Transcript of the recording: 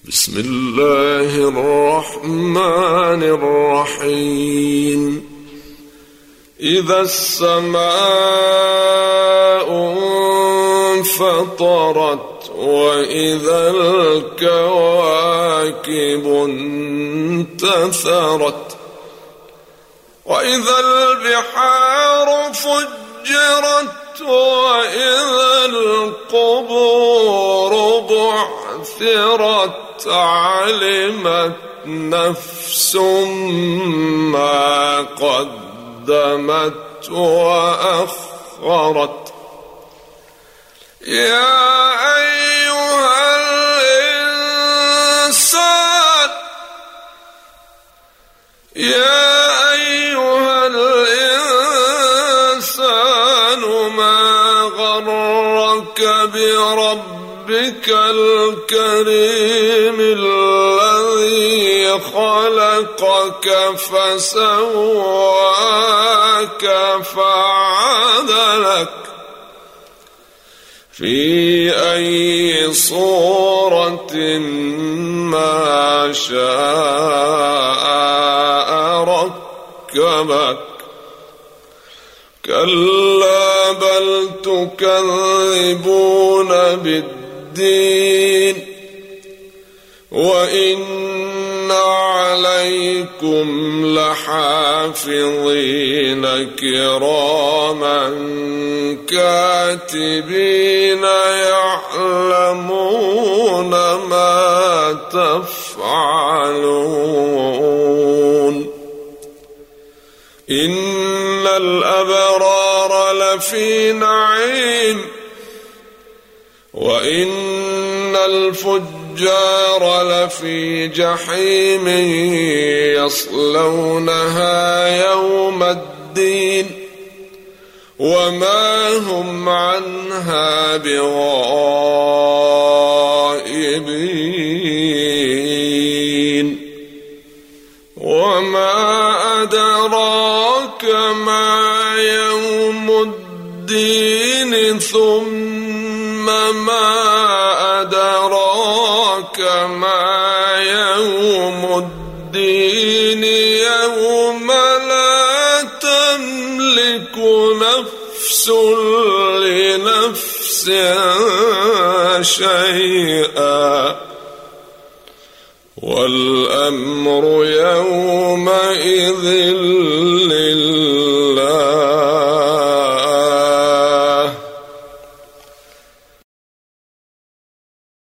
بسم الله الرحمن الرحيم. إذا السماء انفطرت وإذا الكواكب انتثرت وإذا البحار فجرت وإذا القبور بعثرت علمت نفس ما قدمت وأخرت. يا أيها الإنسان ما غرك بربك الكريم الذي خلقك فسواك فعدلك في أي صورة ما شاء ركبك. كلا بل تكذبون بالدين وإن عليكم لحافظين كراما كاتبين يعلمون ما تفعلون. إن الأبرار لفي نعيم وإن الفجار لفي جحيم يصلونها يوم الدين وما هم عنها بغائبين. وما أدراك ما يوم الدين ثم ما أدراك ما يوم الدين يوم لا تملك نفس لنفس شيئا والأمر يومئذ لله.